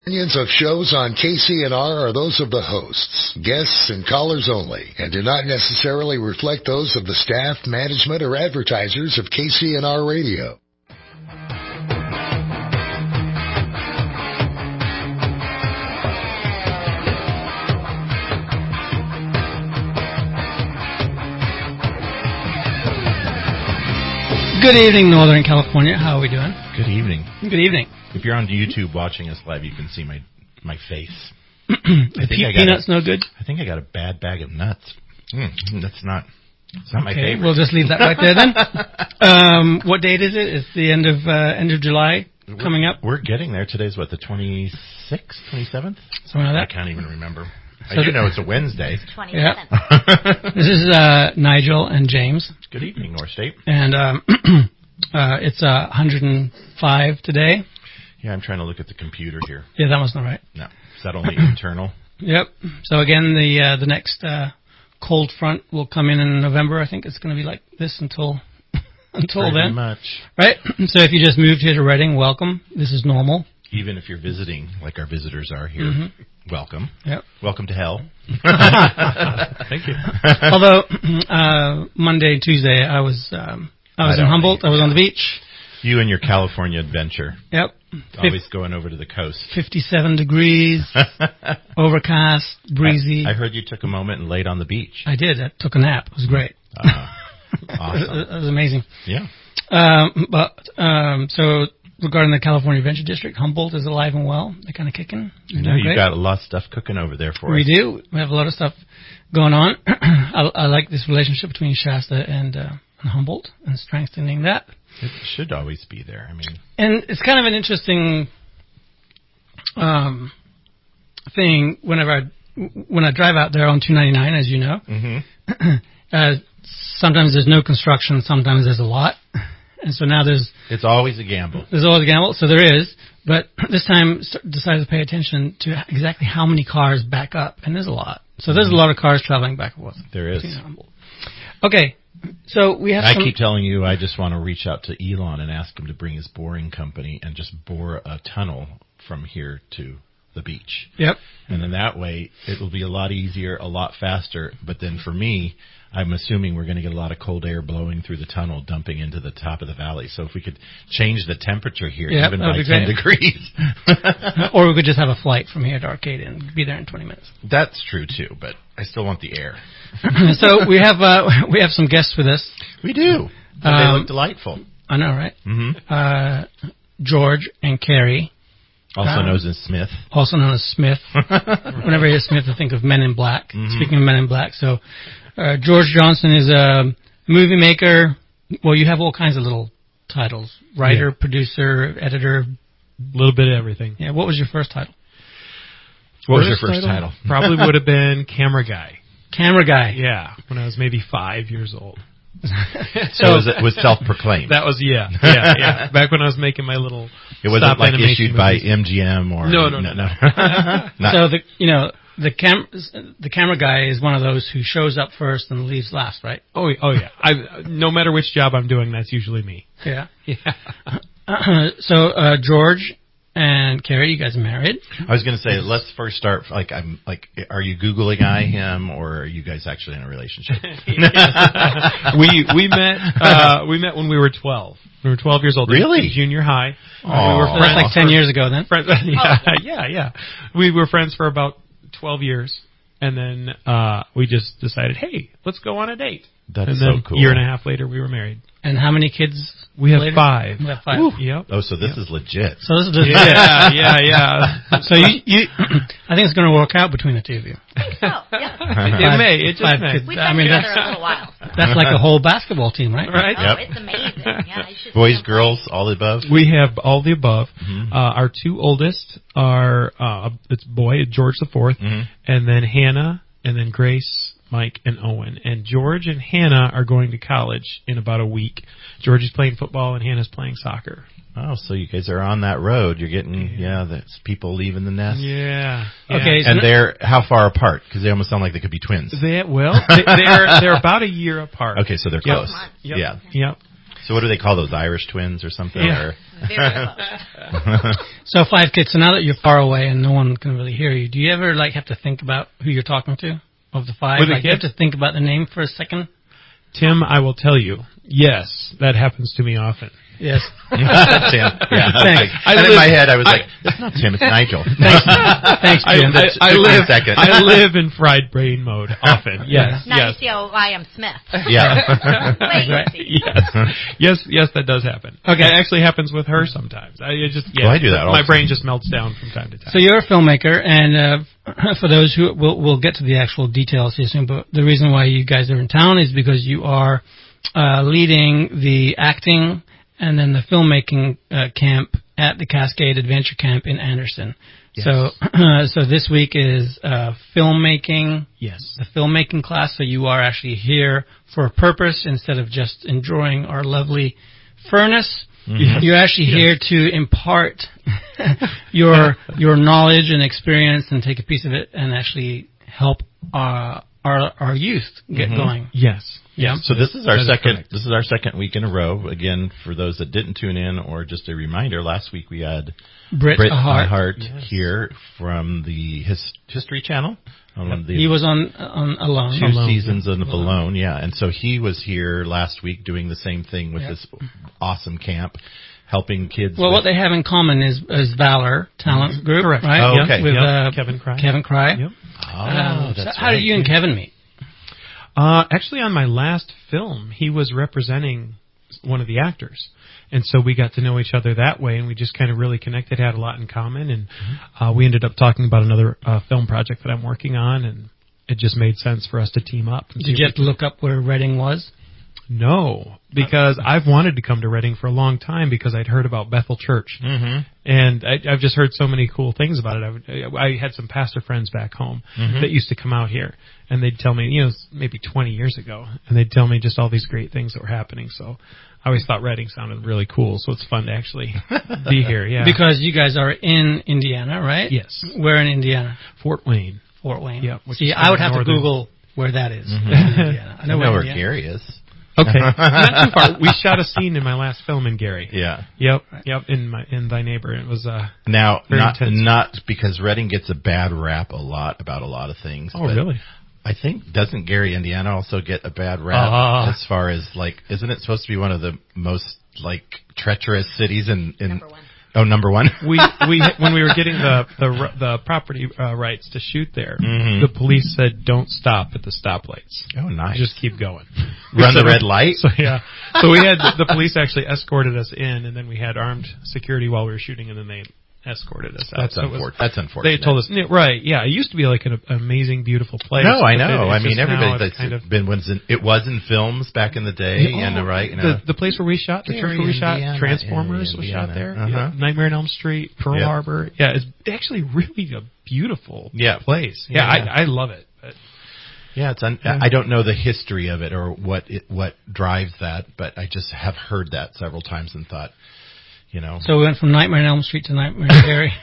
Opinions of shows on KCNR are those of the hosts, guests, and callers only, and do not necessarily reflect those of the staff, management, or advertisers of KCNR Radio. Good evening, Northern California. How are we doing? Good evening. Good evening. If you're on YouTube watching us live, you can see my face. Peanuts no good? I think I got a bad bag of nuts. It's not my favorite. We'll just leave that right there then. What date is it? It's the end of July coming up. We're getting there. Today's what, the 26th, 27th? Something like that. I can't even remember. I do know it's a Wednesday. 27th. Yeah. This is Nigel and James. Good evening, North State. And it's 105 today. Yeah, I'm trying to look at the computer here. Yeah, that wasn't right. No. Is that only internal? Yep. So again, the next cold front will come in November. I think it's going to be like this until Pretty then. much. Right? So if you just moved here to Redding, welcome. This is normal. Even if you're visiting, like our visitors are here, welcome. Yep. Welcome to hell. Thank you. Although Monday and Tuesday I was in Humboldt. I was on the beach. You and your California adventure. Yep. Always going over to the coast. 57 degrees, overcast, breezy. I heard you took a moment and laid on the beach. I did. I took a nap. It was great. Awesome. It was amazing. Yeah. So regarding the California Adventure District, Humboldt is alive and well. They're kind of kicking. I know you've got a lot of stuff cooking over there for us. We do. We have a lot of stuff going on. I like this relationship between Shasta and Humboldt and strengthening that. It should always be there. I mean, and it's kind of an interesting thing when I drive out there on 299, as you know. Sometimes there's no construction, sometimes there's a lot, and so now it's always a gamble. There's always a gamble, so there is. But this time, decided to pay attention to exactly how many cars back up, and there's a lot. So there's a lot of cars traveling back and forth. There is. Okay. So we have. I keep telling you, I just want to reach out to Elon and ask him to bring his boring company and just bore a tunnel from here to the beach. Yep. And then that way, it will be a lot easier, a lot faster. But then for me, I'm assuming we're going to get a lot of cold air blowing through the tunnel, dumping into the top of the valley. So if we could change the temperature here, even by 10 degrees. Or we could just have a flight from here to Arcadia and be there in 20 minutes. That's true, too, but I still want the air. So we have some guests with us. We do. They look delightful. I know, right? George and Carrie. Also known as Smith. Also known as Smith. Whenever I hear Smith, I think of Men in Black. Speaking of Men in Black, so George Johnson is a movie maker. Well, you have all kinds of little titles. Writer, producer, editor. A little bit of everything. Yeah. What was your first title? What was your first title? Probably would have been Camera Guy. Camera Guy. Yeah, when I was maybe 5 years old. So it was self-proclaimed. That was, yeah. Back when I was making my little It wasn't like issued by movies. MGM or... No. So, the camera guy is one of those who shows up first and leaves last, right? Oh yeah. No matter which job I'm doing, that's usually me. Yeah. So, George and Carrie, you guys are married. I was going to say, let's first start. Are you Googling him, or are you guys actually in a relationship? We met when we were 12. We were 12 years old. Really? In junior high. We were friends like 10 years ago, then. Yeah. We were friends for about 12 years, and then we just decided, hey, let's go on a date. That's so cool. A year and a half later, we were married. And how many kids? We have later? 5. We have 5. Yep. Oh, so this is legit. So this is legit. Yeah. So you I think it's going to work out between the two of you. Oh, yeah. It may. It just may. We've been together a little while. That's like a whole basketball team, right? Right. Oh, it's amazing. Yeah, you should Boys, girls, all the above? We have all the above. Our 2 oldest are, it's boy, George the 4th, and then Hannah, and then Grace, Mike, and Owen. And George and Hannah are going to college in about a week. George is playing football, and Hannah's playing soccer. Oh, so you guys are on that road. You're getting, that's people leaving the nest. Yeah. Okay. And they're how far apart? Because they almost sound like they could be twins. They're about a year apart. Okay, so they're close. Yep. Yeah. Yep. So what do they call those, Irish twins or something? Yeah. Or Very close. So 5 Kids, so now that you're far away and no one can really hear you, do you ever have to think about who you're talking to of the 5? With the You have kids? to think about the name for a second? Tim, I will tell you, yes, that happens to me often. Yes. Tim. Yeah. Thanks. And in my head, I was like, "That's not Tim. It's Nigel." Thanks, Jim. I live in fried brain mode often. Yes, Now yes. you see how I am Smith. Yeah. Wait, Right. see. Yes, that does happen. Okay. It actually happens with her sometimes. I do that. all My the brain just melts down from time to time. So you're a filmmaker, and for those who we'll get to the actual details here soon, but the reason why you guys are in town is because you are leading the acting and then the filmmaking camp at the Cascade Adventure Camp in Anderson. Yes. So this week is filmmaking. Yes. The filmmaking class. So you are actually here for a purpose instead of just enjoying our lovely furnace. Mm-hmm. You're actually here to impart your knowledge and experience and take a piece of it and actually help our youth get going. Yes. Yeah. So this is our That is second. correct. This is our second week in a row. Again, for those that didn't tune in, or just a reminder, last week we had Britt Hart. here from the History Channel. On one of the He was on Alone. two Alone. seasons of Alone, yeah. And so he was here last week doing the same thing with this awesome camp, helping kids. Well, what they have in common is Valor Talent Group, Correct. right? Oh, okay. With Kevin Cry. Kevin Cry. Yep. So how did you and Kevin meet? Actually, on my last film, he was representing one of the actors. And so we got to know each other that way, and we just kind of really connected, had a lot in common. And we ended up talking about another film project that I'm working on, and it just made sense for us to team up. Did you have to look up where Reading was? No, because I've wanted to come to Reading for a long time because I'd heard about Bethel Church. Mm-hmm. And I've just heard so many cool things about it. I had some pastor friends back home that used to come out here, and they'd tell me, maybe 20 years ago, and they'd tell me just all these great things that were happening. So I always thought Reading sounded really cool, so it's fun to actually be here. Yeah, Because you guys are in Indiana, right? Yes. Where in Indiana? Fort Wayne. Fort Wayne. Yeah. See, I would have to Google where that is. In Indiana. I know where Indiana. Gary is. Okay, not too far. We shot a scene in my last film in Gary. Yeah. Yep. In Thy Neighbor. It was Now, very not intense. because Reading gets a bad rap about a lot of things. Oh, but really? I think, doesn't Gary, Indiana also get a bad rap as far as, isn't it supposed to be one of the most, treacherous cities in Number one. Oh, number one? we when we were getting the property rights to shoot there, Mm-hmm. the police said don't stop at the stoplights. Oh, nice. Just keep going. Run the red light? So we had the police actually escorted us in, and then we had armed security while we were shooting, and then they escorted us out. That's unfortunate. They told us, right? Yeah, it used to be like an amazing, beautiful place. No, I but know. it's just Everybody now that's kind of been it was in films back in the day, right? The place where we shot, the church where we shot, Indiana, Transformers was Indiana. shot there. Uh-huh. Yeah. Nightmare on Elm Street, Pearl Yep. Harbor. Yeah, it's actually really a beautiful place. Yeah. I love it. But Yeah, I don't know the history of it or what drives that, but I just have heard that several times and thought, So we went from Nightmare on Elm Street to Nightmare on Gary.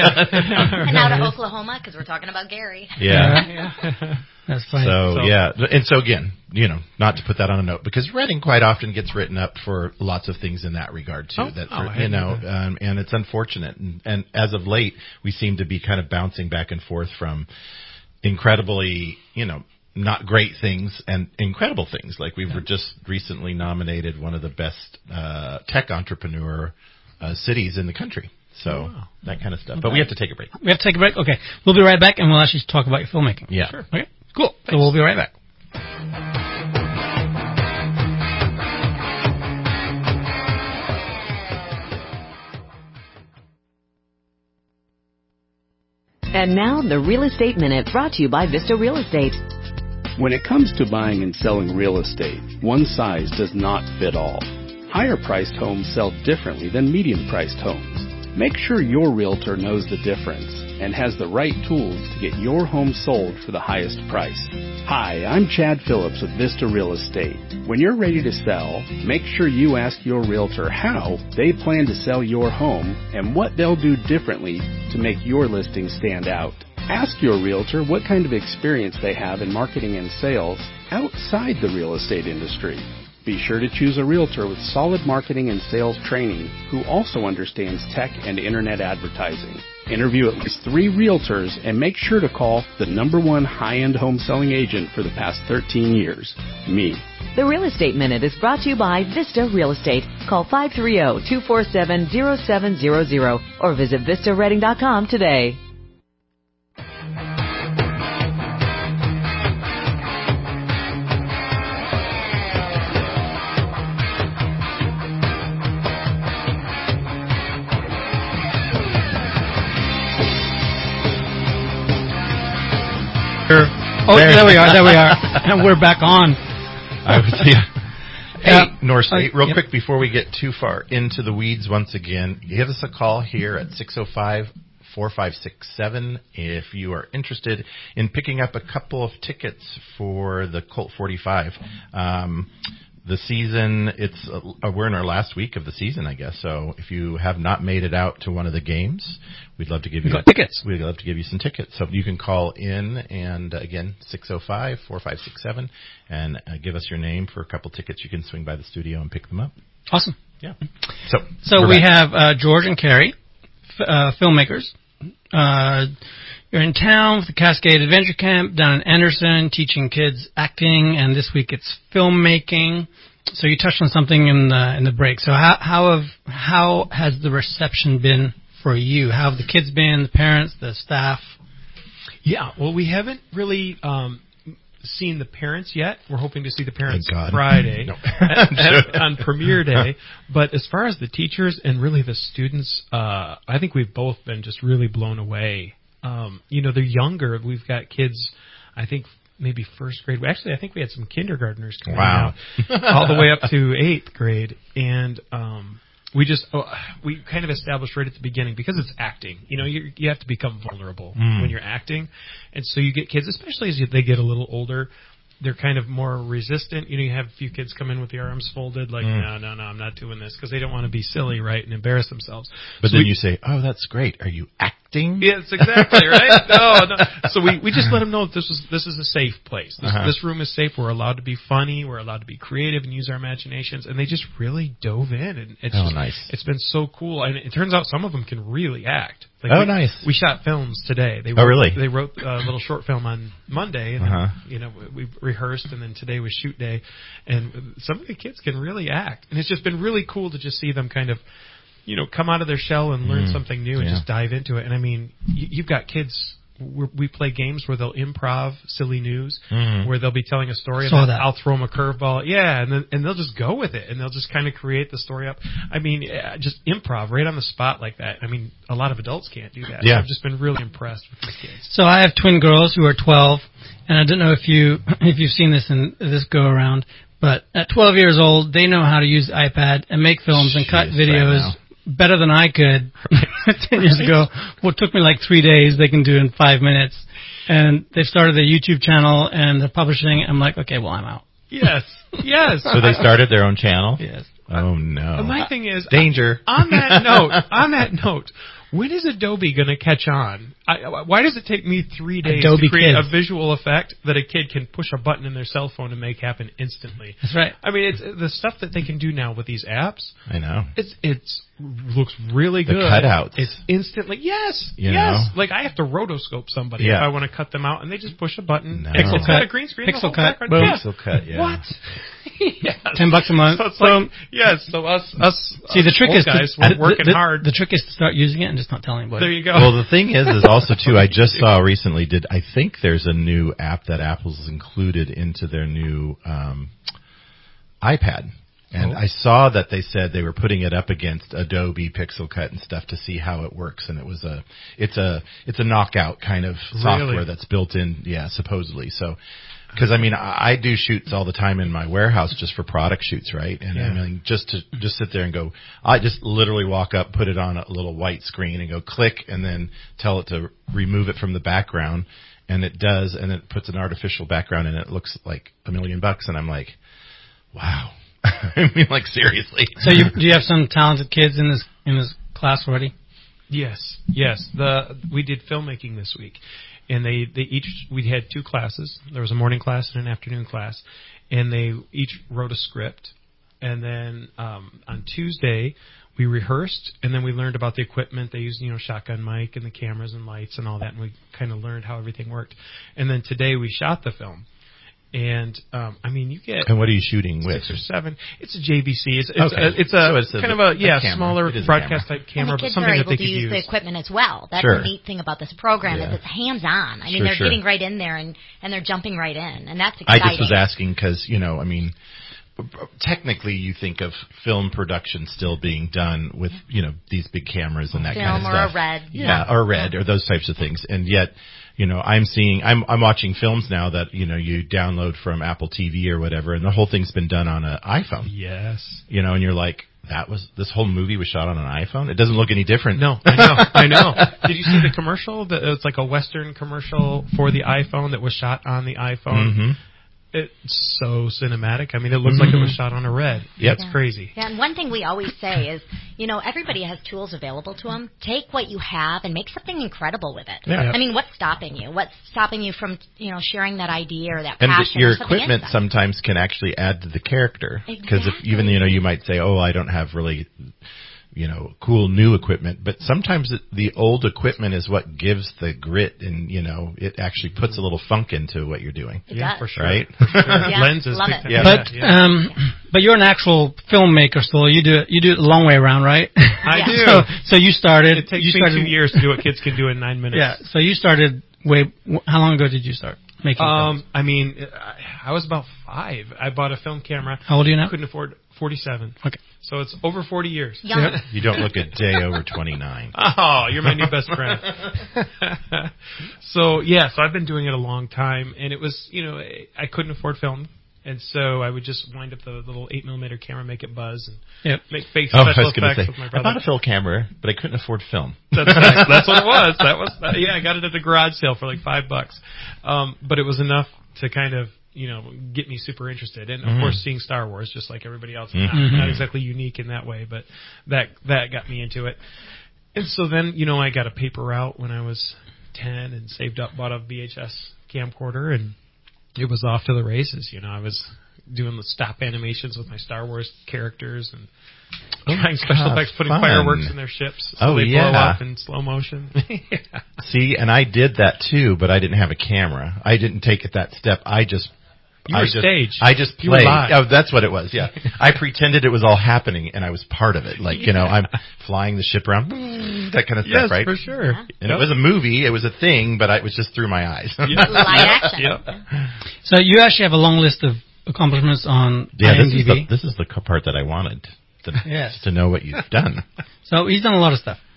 And now to Oklahoma, because we're talking about Gary. Yeah. That's funny. So, yeah. And so again, not to put that on a note, because Reading quite often gets written up for lots of things in that regard too. And it's unfortunate. And as of late, we seem to be kind of bouncing back and forth from incredibly, not great things and incredible things. Like we were just recently nominated one of the best tech entrepreneur cities in the country. So that kind of stuff. But we have to take a break. We have to take a break? Okay. We'll be right back, and we'll actually talk about your filmmaking. Yeah. Sure. Okay. Cool. Thanks. So we'll be right back. And now, the Real Estate Minute, brought to you by Vista Real Estate. When it comes to buying and selling real estate, one size does not fit all. Higher-priced homes sell differently than medium-priced homes. Make sure your realtor knows the difference and has the right tools to get your home sold for the highest price. Hi, I'm Chad Phillips with Vista Real Estate. When you're ready to sell, make sure you ask your realtor how they plan to sell your home and what they'll do differently to make your listing stand out. Ask your realtor what kind of experience they have in marketing and sales outside the real estate industry. Be sure to choose a realtor with solid marketing and sales training who also understands tech and internet advertising. Interview at least 3 realtors and make sure to call the #1 high-end home selling agent for the past 13 years, me. The Real Estate Minute is brought to you by Vista Real Estate. Call 530-247-0700 or visit vistaredding.com today. Oh, there we are. And we're back on. Hey, North State, real quick before we get too far into the weeds once again, give us a call here at 605-4567 if you are interested in picking up a couple of tickets for the Colt 45. The season, we're in our last week of the season, I guess. So if you have not made it out to one of the games, we'd love to give you tickets. We'd love to give you some tickets. So you can call in and again 605-4567 and give us your name for a couple tickets. You can swing by the studio and pick them up. Awesome. Yeah. So we have George and Carrie, filmmakers. You're in town with the Cascade Adventure Camp down in Anderson, teaching kids acting, and this week it's filmmaking. So you touched on something in the break. So how has the reception been for you? How have the kids been, the parents, the staff? Yeah, well, we haven't really seen the parents yet. We're hoping to see the parents Thank God. Friday on premiere day. But as far as the teachers and really the students, I think we've both been just really blown away. They're younger. We've got kids, I think, maybe first grade. Actually, I think we had some kindergartners coming out all the way up to 8th grade. And we kind of established right at the beginning, because it's acting, you have to become vulnerable when you're acting. And so you get kids, especially as they get a little older, they're kind of more resistant. You have a few kids come in with the arms folded, like, no, I'm not doing this, because they don't want to be silly, right, and embarrass themselves. But then you say, oh, that's great. Are you acting? Yes, exactly, right? No. So we just let them know that this is a safe place. This room is safe. We're allowed to be funny. We're allowed to be creative and use our imaginations. And they just really dove in. And it's nice. It's been so cool. And it turns out some of them can really act. Nice. We shot films today. Really? They wrote a little short film on Monday, and then, we rehearsed, and then today was shoot day. And some of the kids can really act. And it's just been really cool to just see them kind of, come out of their shell and learn something new and just dive into it. And I mean, you've got kids. We play games where they'll improv silly news, where they'll be telling a story, and I'll throw them a curveball, and they'll just go with it, and they'll just kind of create the story up. I mean, just improv right on the spot like that. I mean, a lot of adults can't do that. Yeah. So I've just been really impressed with these kids. So I have twin girls who are 12, and I don't know if you've seen this in this go around, but at 12 years old, they know how to use the iPad and make films and cut videos. Better than I could 10 years ago. What took me like 3 days, they can do in 5 minutes. And they've started a YouTube channel, and they're publishing. I'm like, okay, well, I'm out. Yes. So they started their own channel? Yes. Oh, no. My thing is... Danger. On that note, when is Adobe going to catch on? Why does it take me 3 days to create a visual effect that a kid can push a button in their cell phone and make happen instantly? That's right. I mean, it's the stuff that they can do now with these apps. I know. It's looks really good. The cutouts. It's instantly, yes. know? Like, I have to rotoscope somebody if I want to cut them out, and they just push a button. No. Pixel It's cut. got a green screen. Pixel cut. Boom. Pixel cut, yeah. What? Yes. $10 a month. So it's like, so us See, the trick old is guys, we're working hard. The trick is to start using it and just not tell anybody. There you go. Well, the thing is also too, I just saw recently, I think there's a new app that Apple's included into their new iPad. And I saw that they said they were putting it up against Adobe Pixel Cut and stuff to see how it works. And it's a knockout kind of software that's built in, supposedly. So, because I mean, I do shoots all the time in my warehouse just for product shoots, right? And I mean, just to sit there and go, I just literally walk up, put it on a little white screen and go click, and then tell it to remove it from the background, and it does, and it puts an artificial background, and it looks like $1 million, and I'm like, wow. I mean, like, seriously. So do you have some talented kids in this class already? Yes. We did filmmaking this week, and we had 2 classes. There was a morning class and an afternoon class, and they each wrote a script. And then on Tuesday we rehearsed, and then we learned about the equipment. They used, shotgun mic and the cameras and lights and all that, and we kind of learned how everything worked. And then today we shot the film. And you get. And what are you shooting with? 6 or 7. It's a JVC. It's a kind of a smaller broadcast type camera, and the but kids something are able that they to could use the equipment as well. That's Sure. the neat thing about this program is it's hands on. I mean, they're Sure. getting right in there and they're jumping right in, and that's exciting. I just was asking because technically you think of film production still being done with these big cameras and that film kind of or stuff. a red, or red or those types of things, and yet. I'm watching films now that, you download from Apple TV or whatever, and the whole thing's been done on an iPhone. Yes. And you're like, this whole movie was shot on an iPhone? It doesn't look any different. No, I know. Did you see the commercial? It's like a Western commercial for the iPhone that was shot on the iPhone. Mm-hmm. It's so cinematic. I mean, it looks like it was shot on a red. Yep. It's crazy. Yeah, and one thing we always say is, everybody has tools available to them. Take what you have and make something incredible with it. Yeah. I mean, what's stopping you? What's stopping you from, sharing that idea or that And passion? your or something equipment inside? sometimes can actually add to the character. Because if even, you might say, oh, I don't have really, cool new equipment. But sometimes the old equipment is what gives the grit and, it actually puts a little funk into what you're doing. It does. For sure. Right? For sure. Yeah, Lenses. love big it. time. Yeah. But you're an actual filmmaker still. You do it the long way around, right? I Yeah. do. So you started. It takes me 2 years to do what kids can do in 9 minutes. Yeah. So you started how long ago did you start making films? I was about 5. I bought a film camera. How old are you now? Couldn't afford 47. Okay. So it's over 40 years. Young. You don't look a day over 29. Oh, you're my new best friend. So I've been doing it a long time, and it was, I couldn't afford film, and so I would just wind up the little 8mm camera, make it buzz, and make fake special effects with my brother. I bought a film camera, but I couldn't afford film. That's what it was. I got it at the garage sale for like $5. But it was enough to kind of, get me super interested. And of course, seeing Star Wars, just like everybody else, not exactly unique in that way, but that got me into it. And so then, I got a paper route when I was 10 and saved up, bought a VHS camcorder, and it was off to the races. I was doing the stop animations with my Star Wars characters and trying special effects, putting fireworks in their ships so they blow up in slow motion. See, and I did that too, but I didn't have a camera. I didn't take it that step. I just staged. I just You were played. live. Oh, that's what it was. Yeah, I pretended it was all happening, and I was part of it. Like I'm flying the ship around, that kind of stuff, right? Yes, for sure. And it was a movie. It was a thing, but it was just through my eyes. Live action. So you actually have a long list of accomplishments on IMDb. This is the part that I wanted. Yes. Just to know what you've done. So he's done a lot of stuff.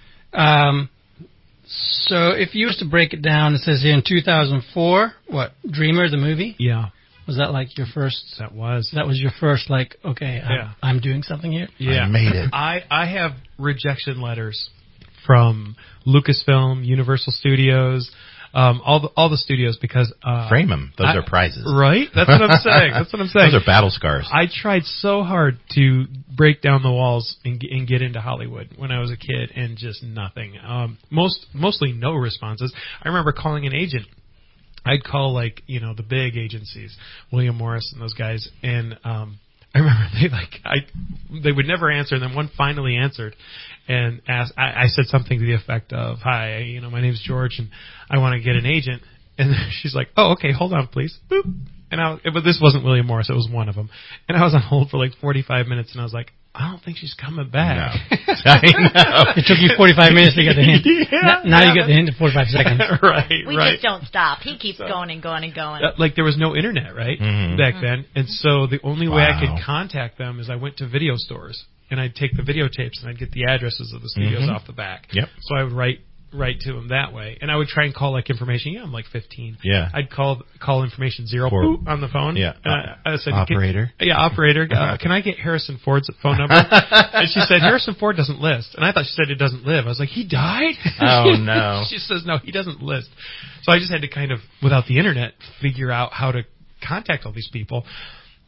So if you was to break it down, it says here in 2004, Dreamer, the movie? Yeah. Was that like your first? That was your first, I'm doing something here? Yeah. I made it. I have rejection letters from Lucasfilm, Universal Studios, all the studios because frame them. Those are prizes, right? That's what I'm saying. Those are battle scars. I tried so hard to break down the walls and get into Hollywood when I was a kid, and just nothing. Mostly no responses. I remember calling an agent. I'd call the big agencies, William Morris and those guys, and I remember they would never answer, and then one finally answered and asked. I said something to the effect of, "Hi, my name's George, and I want to get an agent." And she's like, "Oh, okay, hold on, please." Boop. And this wasn't William Morris; it was one of them. And I was on hold for 45 minutes, and I was like, "I don't think she's coming back." No. I know. It took you 45 minutes to get the hint. Now you get the hint in 45 seconds. Right. We just don't stop. He keeps going and going and going. There was no internet, right, back then, and so the only way I could contact them is I went to video stores and I'd take the videotapes and I'd get the addresses of the studios off the back. Yep. So I would write to them that way, and I would try and call information. Yeah, I'm 15. Yeah. I'd call information 0 on the phone. Yeah. I said, operator. Operator. Can I get Harrison Ford's phone number? And she said Harrison Ford doesn't list, and I thought she said it doesn't live. I was like, he died? Oh no. She says no, he doesn't list. So I just had to kind of, without the internet, figure out how to contact all these people.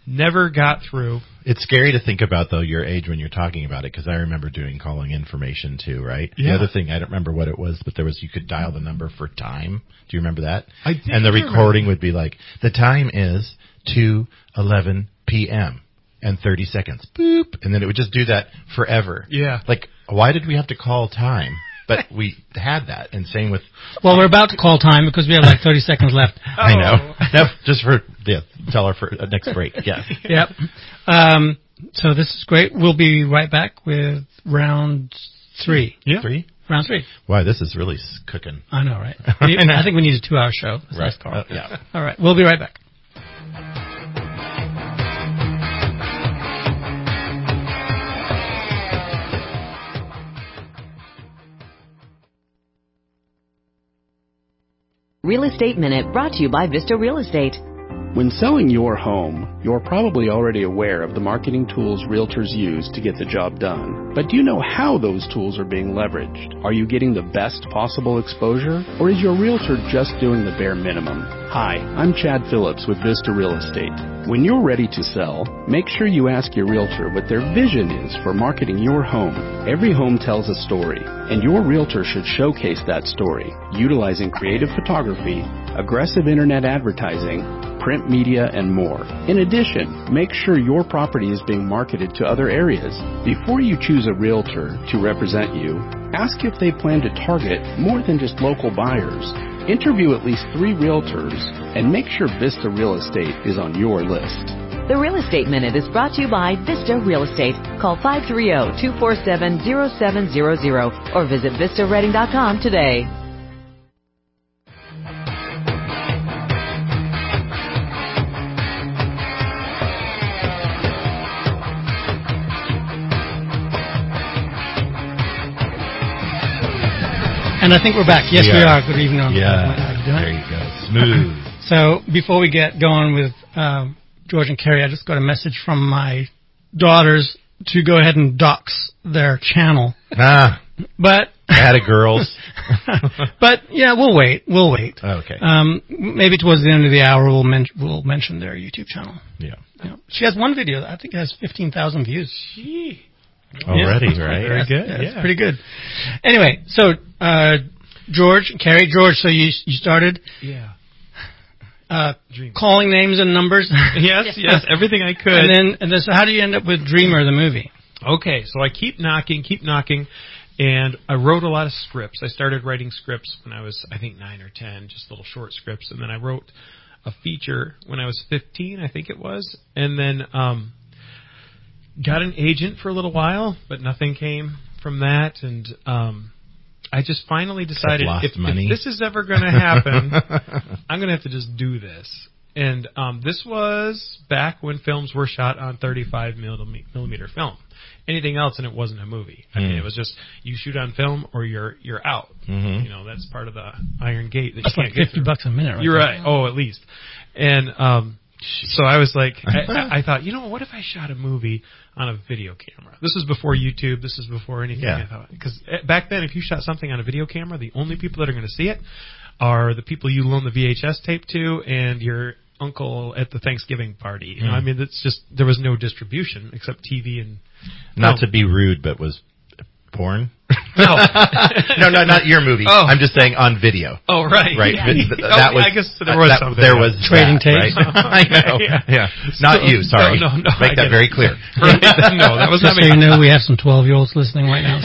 Never got through. It's scary to think about, though, your age when you're talking about it, because I remember doing calling information, too, right? Yeah. The other thing, I don't remember what it was, but you could dial the number for time. Do you remember that? I did. And the recording would be like, the time is 2:11 p.m. and 30 seconds. Boop. And then it would just do that forever. Yeah. Like, why did we have to call time? But we had that. And same with... Well, we're about to call time because we have like 30 seconds left. I know. That's just for... Yeah, tell her for next break. Yeah. Yep. So this is great. We'll be right back with round 3. Yeah. 3? Round 3. Wow, this is really cooking. I know, right? I think we need a 2-hour show. Right. Carl. Yeah. All right. We'll be right back. Real Estate Minute brought to you by Vista Real Estate. When selling your home, you're probably already aware of the marketing tools realtors use to get the job done. But do you know how those tools are being leveraged? Are you getting the best possible exposure? Or is your realtor just doing the bare minimum? Hi, I'm Chad Phillips with Vista Real Estate. When you're ready to sell, make sure you ask your realtor what their vision is for marketing your home. Every home tells a story, and your realtor should showcase that story, utilizing creative photography, aggressive internet advertising, print media, and more. In addition, make sure your property is being marketed to other areas. Before you choose a realtor to represent you, ask if they plan to target more than just local buyers. Interview at least 3 realtors and make sure Vista Real Estate is on your list. The Real Estate Minute is brought to you by Vista Real Estate. Call 530-247-0700 or visit vistaredding.com today. And I think we're back. Yes, we are. Good evening. Yeah. How you doing? There you go. Smooth. So before we get going with George and Carrie, I just got a message from my daughters to go ahead and dox their channel. But Atta girls. but yeah, we'll wait. Okay. Maybe towards the end of the hour, we'll mention their YouTube channel. Yeah. She has one video that I think has 15,000 views. Already, right? Very good. Yeah, it's pretty good. Anyway, so George, Carrie, so you started calling names and numbers. Yes, everything I could. And then so how do you end up with Dreamer the movie? Okay, so I keep knocking, and I wrote a lot of scripts. I started writing scripts when I was, I think, 9 or 10, just little short scripts, and then I wrote a feature when I was 15, I think it was, and then got an agent for a little while, but nothing came from that, and I just finally decided if this is ever going to happen, I'm going to have to just do this. And this was back when films were shot on 35 millimeter film. Anything else, and it wasn't a movie. I mean, it was just you shoot on film or you're out. Mm-hmm. You know, that's part of the Iron Gate that that's you like can't get $50 a minute. Right you're there. right. Oh, at least. And so I was like, I thought, what if I shot a movie on a video camera? This was before YouTube. This is before anything. Yeah. I thought, because back then, if you shot something on a video camera, the only people that are going to see it are the people you loan the VHS tape to and your uncle at the Thanksgiving party. You know, I mean, it's just there was no distribution except TV and. Not to be rude, but was porn? No, no, not your movie. Oh. I'm just saying on video. Oh, right. Right. Yeah. That was. I guess there was something. There was trading tapes. Right? I know. Yeah. Not you. Sorry. No. Make that very clear. Right. No, that was just not so you know, we have some 12-year-olds listening right now.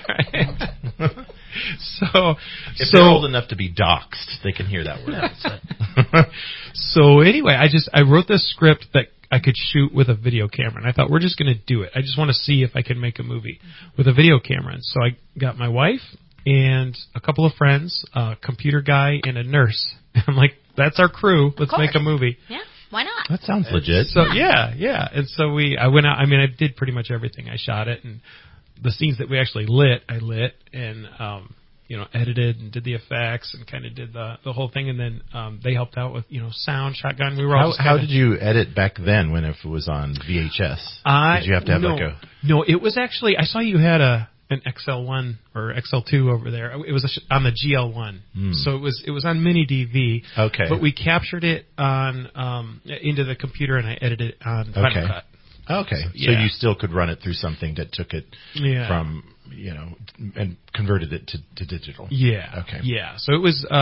So if they're old enough to be doxxed, they can hear that word. So anyway, I wrote this script that I could shoot with a video camera, and I thought, we're just going to do it. I just want to see if I can make a movie with a video camera. And so I got my wife and a couple of friends, a computer guy and a nurse. I'm like, that's our crew. Let's make a movie. Yeah, why not? That sounds legit. So yeah. And so I went out. I mean, I did pretty much everything. I shot it, and the scenes that we actually lit, I lit, and edited and did the effects and kind of did the whole thing. And then they helped out with sound, shotgun. We were all how did you edit back then when it was on VHS? Did you have to have No, it was actually, I saw you had a an XL1 or XL2 over there. It was on the GL1, so it was on mini DV. Okay, but we captured it on into the computer and I edited it on Final Cut. Okay, so you still could run it through something that took it from and converted it to digital. Yeah. Okay. Yeah. So it was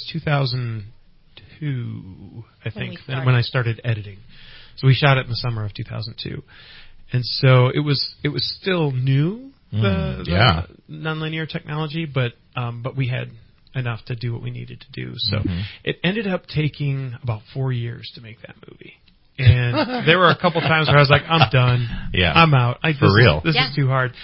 2002, I think, when I started editing. So we shot it in the summer of 2002, and so it was still new. The nonlinear technology, but we had enough to do what we needed to do. So it ended up taking about 4 years to make that movie. And there were a couple times where I was like, I'm done. Yeah. I'm out. This is too hard.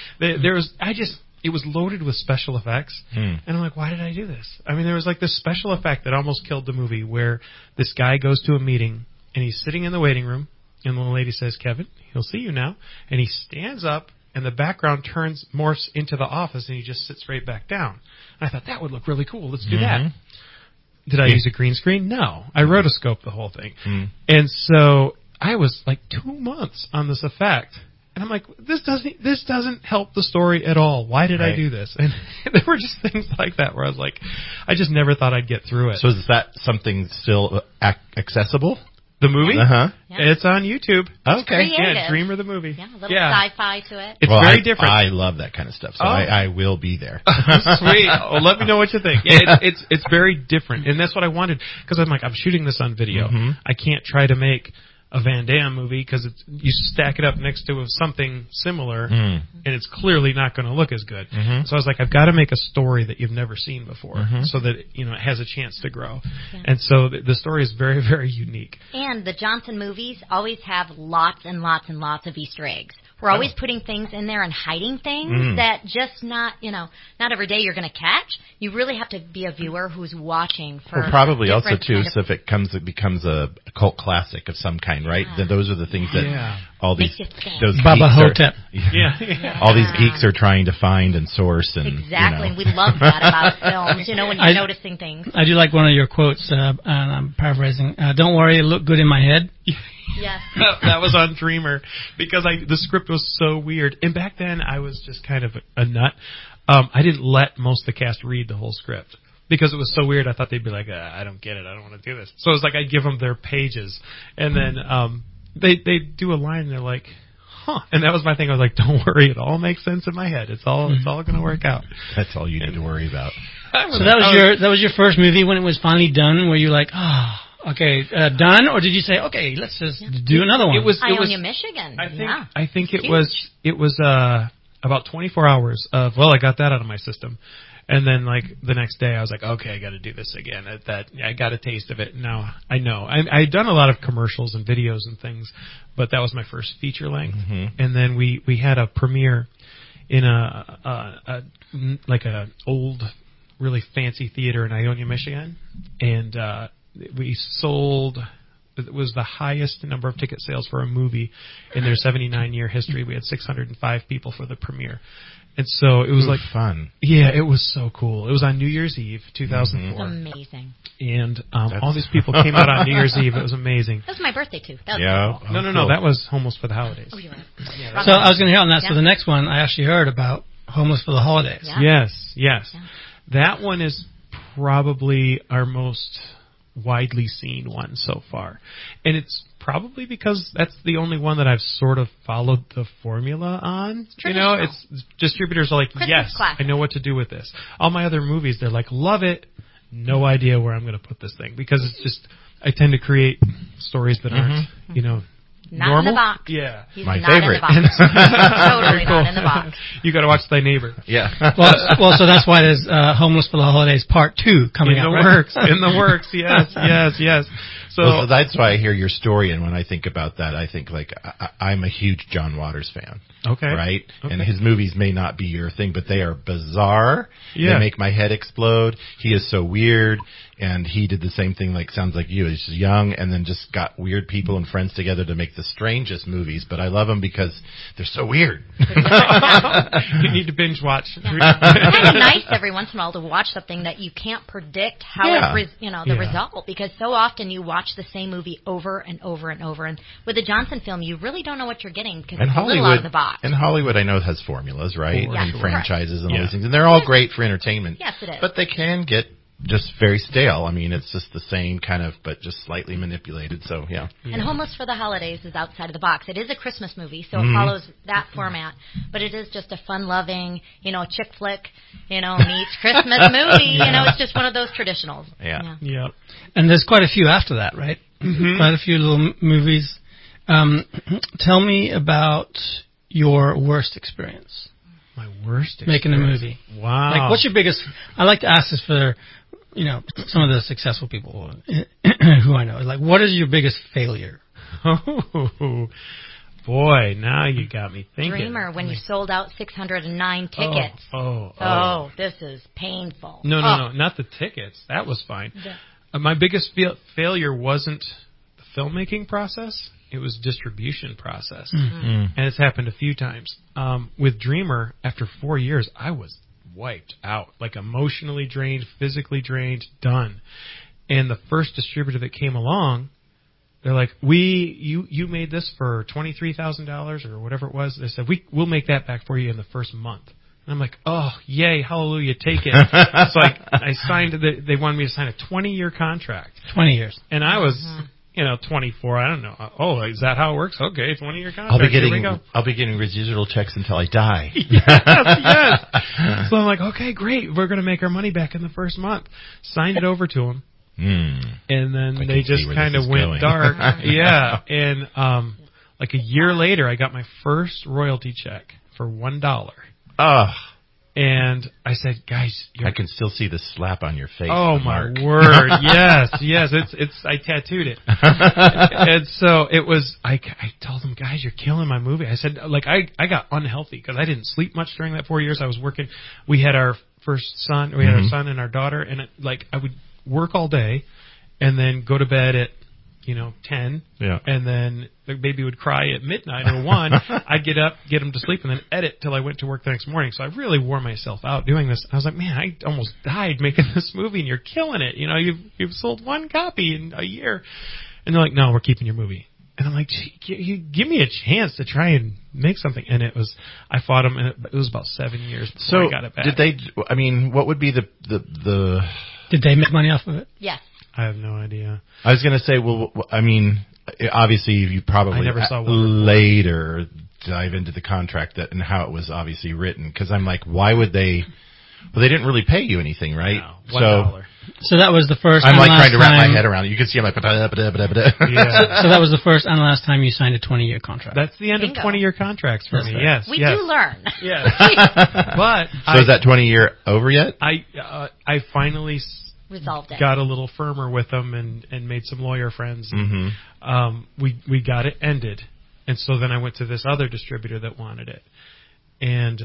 It was loaded with special effects. And I'm like, why did I do this? I mean, there was like this special effect that almost killed the movie where this guy goes to a meeting and he's sitting in the waiting room and the lady says, Kevin, he'll see you now. And he stands up and the background morphs into the office and he just sits right back down. And I thought that would look really cool. Let's do that. Did I use a green screen? No. I rotoscoped the whole thing. And so I was like 2 months on this effect. And I'm like, this doesn't help the story at all. Why did I do this? And there were just things like that where I was like, I just never thought I'd get through it. So is that something still accessible? The movie? Yeah. It's on YouTube. Okay. Yeah, Dreamer the movie. Yeah, a little sci-fi to it. It's very different. I love that kind of stuff, so I will be there. Sweet. Well, let me know what you think. Yeah, it's very different, and that's what I wanted, because I'm like, I'm shooting this on video. I can't try to make a Van Damme movie because you stack it up next to something similar, and it's clearly not going to look as good. So I was like, I've got to make a story that you've never seen before, so that it has a chance to grow. Yeah. And so the story is very, very unique. And the Johnson movies always have lots and lots and lots of Easter eggs. We're always putting things in there and hiding things that just not every day you're going to catch. You really have to be a viewer who's watching for. Well, probably also too, so if it becomes a cult classic of some kind, right? Those are the things that all these those Baba Hotep. All these geeks are trying to find and source and exactly. We love that about films. When you're noticing things. I do like one of your quotes, and I'm paraphrasing. Don't worry, it looked good in my head. Yes. That was on Dreamer because the script was so weird. And back then I was just kind of a nut. I didn't let most of the cast read the whole script because it was so weird. I thought they'd be like, I don't get it. I don't want to do this. So it was like I'd give them their pages and then they do a line and they're like, huh. And that was my thing. I was like, don't worry. It all makes sense in my head. It's all going to work out. That's all you need to worry about. So that was your first movie when it was finally done where you're like, okay, done, or did you say, okay, let's just do another one? It was Ionia, Michigan. I think it was about 24 hours of, I got that out of my system. And then, like, the next day, I was like, okay, I got to do this again. I got a taste of it. Now I know. I'd done a lot of commercials and videos and things, but that was my first feature length. And then we had a premiere in a old, really fancy theater in Ionia, Michigan, and we sold. It was the highest number of ticket sales for a movie in their 79-year history. We had 605 people for the premiere. And so it was like fun. Yeah, it was so cool. It was on New Year's Eve, 2004. It's amazing. And all these people came out on New Year's Eve. It was amazing. That was my birthday too. That was cool. No. That was Homeless for the Holidays. Oh, you're right. Yeah, so I was going to hear on that. So the next one I actually heard about Homeless for the Holidays. Yeah. Yes. Yeah. That one is probably our most widely seen one so far. And it's probably because that's the only one that I've sort of followed the formula on. It's distributors are like, Christmas yes, classic. I know what to do with this. All my other movies, they're like, love it, no idea where I'm going to put this thing. Because it's just, I tend to create stories that aren't, not normal. In the box. Yeah. He's my not favorite. In the box. Totally not in the box. You got to watch Thy Neighbor. Yeah. Well, so that's why there's Homeless for the Holidays Part 2 coming in out. In the works. Yes. So that's why I hear your story, and when I think about that, I think like I'm a huge John Waters fan. Okay. Right? Okay. And his movies may not be your thing, but they are bizarre. Yeah. They make my head explode. He is so weird. and he did the same thing. Like sounds like you. He's just young, and then just got weird people and friends together to make the strangest movies. But I love them because they're so weird. You need to binge watch. It's kind of nice every once in a while to watch something that you can't predict how the result, because so often you watch the same movie over and over and over. And with a Johnson film, you really don't know what you're getting because it's a little out of the box. And Hollywood, I know, has formulas, right? Yeah, and franchises and all these things, and they're all great for entertainment. Yes, it is. But they can get just very stale. I mean, it's just the same kind of, but just slightly manipulated. So, yeah. And Homeless for the Holidays is outside of the box. It is a Christmas movie, so it follows that format. But it is just a fun-loving, chick flick, meets Christmas movie. It's just one of those traditionals. Yeah. And there's quite a few after that, right? Quite a few little movies. Tell me about your worst experience. My worst experience? Making a movie. Wow. Like, what's your biggest... I like to ask this for, some of the successful people who I know. Like, what is your biggest failure? Oh, boy, now you got me thinking. Dreamer, when you sold out 609 tickets. Oh, this is painful. No, not the tickets. That was fine. Yeah. My biggest failure wasn't the filmmaking process. It was distribution process. And it's happened a few times. With Dreamer, after 4 years, I was wiped out, like emotionally drained, physically drained, done. And the first distributor that came along, they're like, you made this for $23,000 or whatever it was. They said, we'll make that back for you in the first month. And I'm like, oh, yay, hallelujah, take it. So I signed, they wanted me to sign a 20-year contract. 20 years. And I was... 24. I don't know. Oh, is that how it works? Okay, 20-year contract. I'll be getting residual checks until I die. yes. So I'm like, okay, great. We're going to make our money back in the first month. Signed it over to them, and then they just kind of went dark. Yeah, and like a year later, I got my first royalty check for $1. And I said, guys, I can still see the slap on your face. Oh my word! yes, it's. I tattooed it, and so it was. I told them, guys, you're killing my movie. I said, like, I got unhealthy because I didn't sleep much during that 4 years. I was working. We had our first son. We had our son and our daughter, and I would work all day, and then go to bed at 10, and then the baby would cry at midnight or 1. I'd get up, get him to sleep, and then edit till I went to work the next morning. So I really wore myself out doing this. I was like, man, I almost died making this movie, and you're killing it. You've sold one copy in a year. And they're like, no, we're keeping your movie. And I'm like, you give me a chance to try and make something. And I fought them, and it was about 7 years before I got it back. What would be the... Did they make money off of it? Yes. I have no idea. I was going to say, obviously you probably later dive into the contract and how it was obviously written, because I'm like, why would they? Well, they didn't really pay you anything, right? No, $1. So that was the first. I'm like trying to wrap my head around it. You can see I'm like, So that was the first and last time you signed a 20-year contract. That's the end of 20-year contracts for me. Yes, we do learn. Yes, but is that 20-year over yet? I finally resolved it. Got a little firmer with them and made some lawyer friends. And, we got it ended, and so then I went to this other distributor that wanted it, and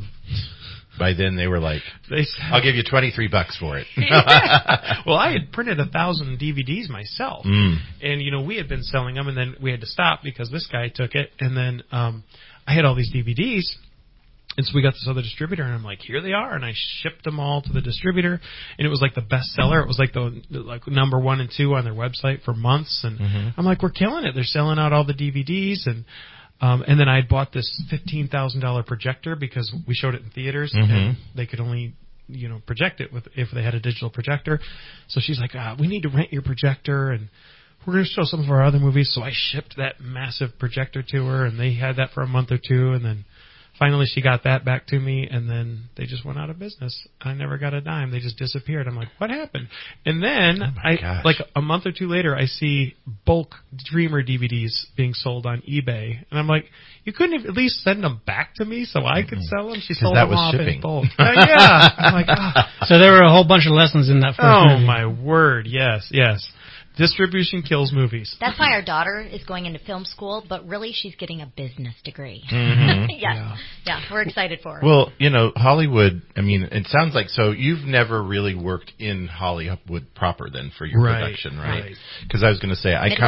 by then they were like, "I'll give you $23 for it." Well, I had printed 1,000 DVDs myself, and we had been selling them, and then we had to stop because this guy took it, and then I had all these DVDs. And so we got this other distributor, and I'm like, here they are. And I shipped them all to the distributor, and it was like the bestseller. It was like the number 1 and 2 on their website for months. And I'm like, we're killing it. They're selling out all the DVDs. And then I had bought this $15,000 projector because we showed it in theaters, and they could only project it if they had a digital projector. So she's like, we need to rent your projector, and we're going to show some of our other movies. So I shipped that massive projector to her, and they had that for a month or two, and then finally she got that back to me, and then they just went out of business. I never got a dime. They just disappeared. I'm like, what happened? And then like a month or two later, I see bulk Dreamer DVDs being sold on eBay, and I'm like, you couldn't at least send them back to me so I could sell them? She sold them off in bulk. Yeah. I'm like, oh. So there were a whole bunch of lessons in that first movie. Oh my word! Yes. Distribution kills movies. That's why our daughter is going into film school, but really she's getting a business degree. Mm-hmm. Yeah, we're excited for her. Well, Hollywood, I mean, it sounds like, so you've never really worked in Hollywood proper then for your production, right? Because I was going to say, I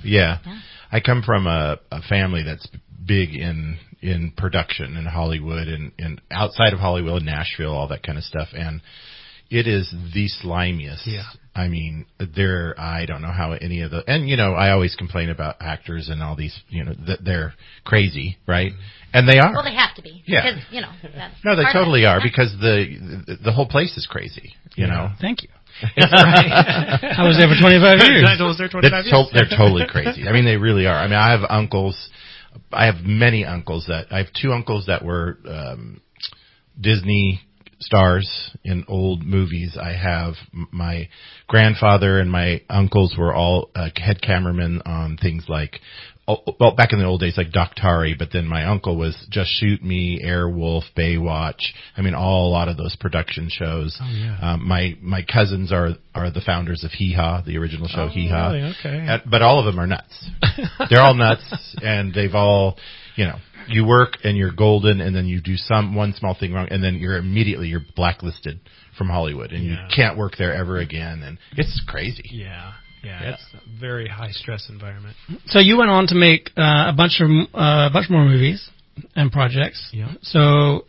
come from a family that's big in production in Hollywood and outside of Hollywood, Nashville, all that kind of stuff. And it is the slimiest. Yeah. I mean, I don't know how any of and I always complain about actors and all these, that they're crazy, right? And they are. Well, they have to be. Yeah. Because, that's no, they totally are because the whole place is crazy, know. Thank you. I was there for 25 years. I was there 25 years. They're totally crazy. I mean, they really are. I mean, I have uncles. I have many uncles I have two uncles that were Disney stars in old movies. I have my grandfather and my uncles were all head cameramen on things like, back in the old days, like Doctari, but then my uncle was Just Shoot Me, Airwolf, Baywatch. I mean, a lot of those production shows. Oh, yeah. My cousins are the founders of Hee Haw, the original show Hee Haw. Really? Okay. But all of them are nuts. They're all nuts, and they've all, you work and you're golden, and then you do one small thing wrong, and then you're blacklisted from Hollywood, and you can't work there ever again, and it's crazy. Yeah, it's a very high stress environment. So you went on to make a bunch more movies and projects. Yeah. So